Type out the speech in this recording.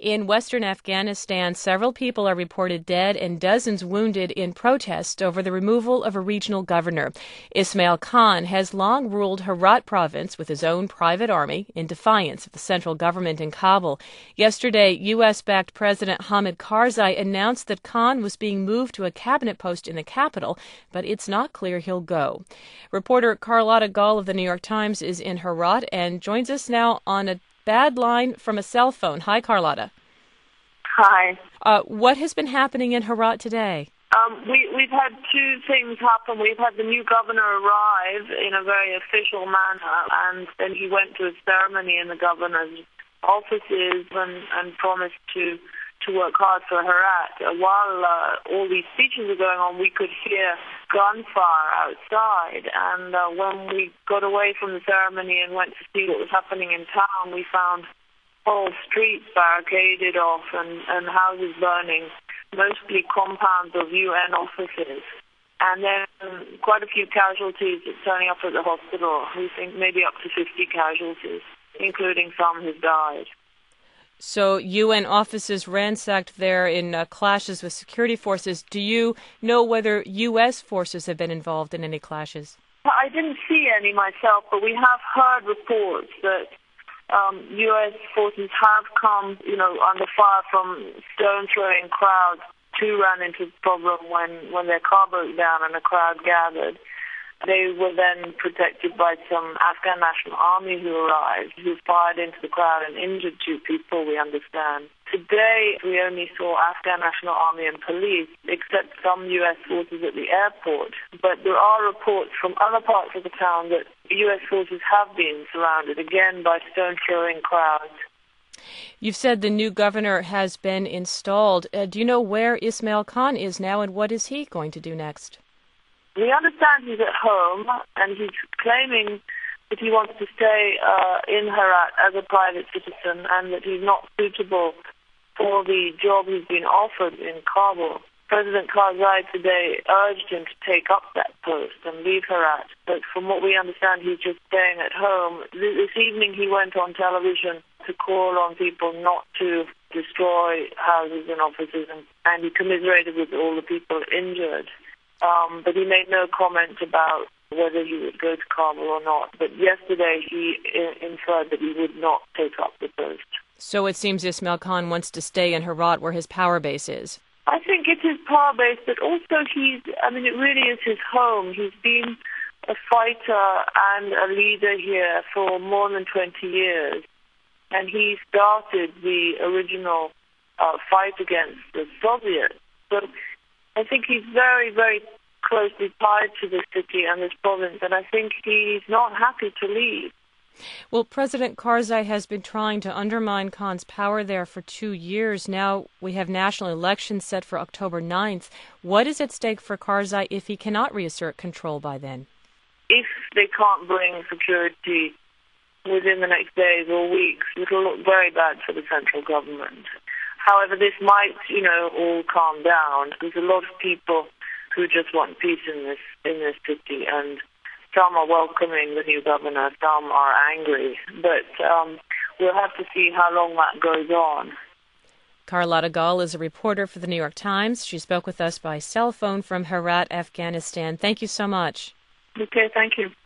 In western Afghanistan, several people are reported dead and dozens wounded in protest over the removal of a regional governor. Ismail Khan has long ruled Herat province with his own private army in defiance of the central government in Kabul. Yesterday, U.S.-backed President Hamid Karzai announced that Khan was being moved to a cabinet post in the capital, but it's not clear he'll go. Reporter Carlotta Gall of the New York Times is in Herat and joins us now on a bad line from a cell phone. Hi, Carlotta. Hi. What has been happening in Herat today? We've had two things happen. We've had the new governor arrive in a very official manner, and then he went to a ceremony in the governor's offices and promised to work hard for Herat. While all these speeches were going on, we could hear gunfire outside, and when we got away from the ceremony and went to see what was happening in town, we found whole streets barricaded off and houses burning, mostly compounds of UN offices. And then quite a few casualties turning up at the hospital. We think maybe up to 50 casualties, including some who've died. So UN offices ransacked there in clashes with security forces. Do you know whether U.S. forces have been involved in any clashes? I didn't see any myself, but we have heard reports that U.S. forces have come, under fire from stone-throwing crowds to run into the problem when their car broke down and a crowd gathered. They were then protected by some Afghan National Army who arrived, who fired into the crowd and injured two people, we understand. Today, we only saw Afghan National Army and police, except some U.S. forces at the airport. But there are reports from other parts of the town that U.S. forces have been surrounded, again, by stone-throwing crowds. You've said the new governor has been installed. Do you know where Ismail Khan is now, and what is he going to do next? We understand he's at home, and he's claiming that he wants to stay in Herat as a private citizen and that he's not suitable for the job he's been offered in Kabul. President Karzai today urged him to take up that post and leave Herat, but from what we understand, he's just staying at home. This evening he went on television to call on people not to destroy houses and offices, and he commiserated with all the people injured. But he made no comment about whether he would go to Kabul or not. But yesterday he inferred that he would not take up the post. So it seems Ismail Khan wants to stay in Herat where his power base is. I think it's his power base, but also it really is his home. He's been a fighter and a leader here for more than 20 years. And he started the original fight against the Soviets. So I think he's very, very closely tied to this city and this province, and I think he's not happy to leave. Well, President Karzai has been trying to undermine Khan's power there for 2 years. Now we have national elections set for October 9th. What is at stake for Karzai if he cannot reassert control by then? If they can't bring security within the next days or weeks, it'll look very bad for the central government. However, this might, all calm down. There's a lot of people who just want peace in this city, and some are welcoming the new governor, some are angry. But we'll have to see how long that goes on. Carlotta Gall is a reporter for the New York Times. She spoke with us by cell phone from Herat, Afghanistan. Thank you so much. Okay, thank you.